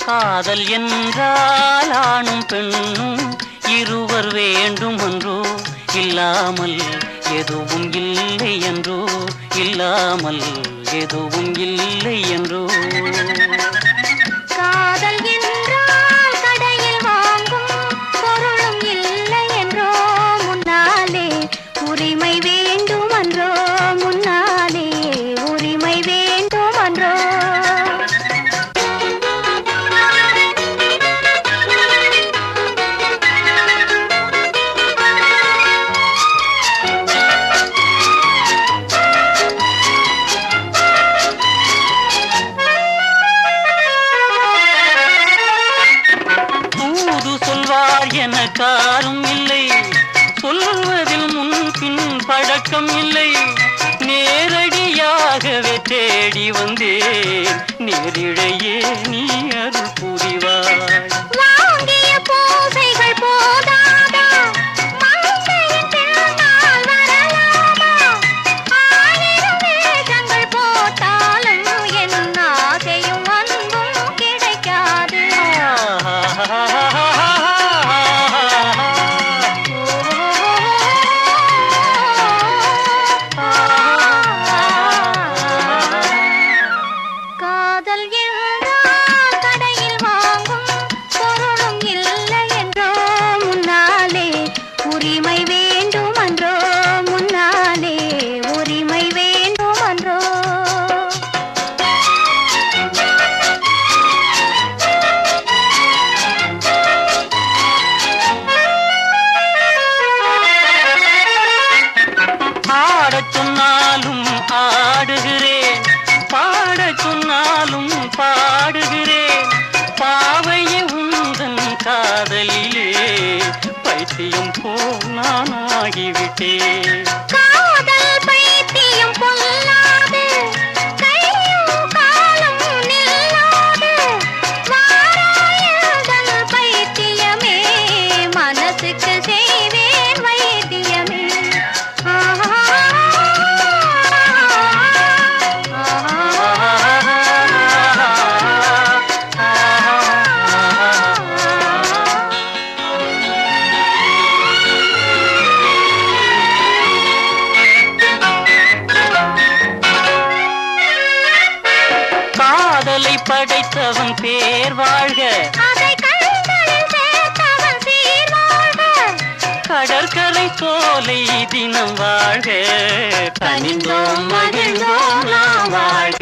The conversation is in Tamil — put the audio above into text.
காதல் என்றால் ஆணும் பெண்ணும் இருவர் வேண்டும் என்றோ, இல்லாமல் எதுவும் இல்லை என்றோ, இல்லாமல் எதுவும் இல்லை என்றோ. காதல் என்றால் கடையில் வாங்கும் பொருளும் இல்லை என்றோ, முன்னாலே உரிமை வேண்டும் என்றோ, முன்னாலே உரிமை வேண்டும் என்றோ. எனக்காரும் இல்லை, சொல்வதில் முன்பின் பழக்கம் இல்லை. நேரடியாகவே தேடி வந்தேன், நேரிழையே நீ அருள் புரிவாய். வாங்கிய பூசைகள் போதாதா, மங்கையின் பின்னால் வரலாமா? ஆயிரம் வேஷங்கள் போட்டாலும் என் ஆசையும் அன்பும் கிடைக்காது. காதல் என்றால் கடையில் வாங்கும் பொருளும் இல்லை என்றோ, முன்னாலே உரிமை வேண்டும் என்றோ, முன்னாலே உரிமை வேண்டும் என்றோ. ஆடச் சொன்னாலும் ஆடுகிறேன், பாடச் சொன்னாலும் பாடுகிறேன். பாவையே உந்தன் காதலிலே பைத்தியம் போல் நான் ஆகிவிட்டேன். காதல் பைத்தியம் பொல்லாது, கையும் காலும் நில்லாது. வாராயதன் பைத்தியமே, மனசுக்கு செய்வேன் வைத்தியமே. காதலை படைத்தவன் பேர் வாழ்க, அதை கண்களில் சேர்த்தவன் சீர் வாழ்க. கடற்கரை சோலை தினம் வாழ்க, கனிந்தோம் மகிழ்ந்தோம் நாம் வாழ்க.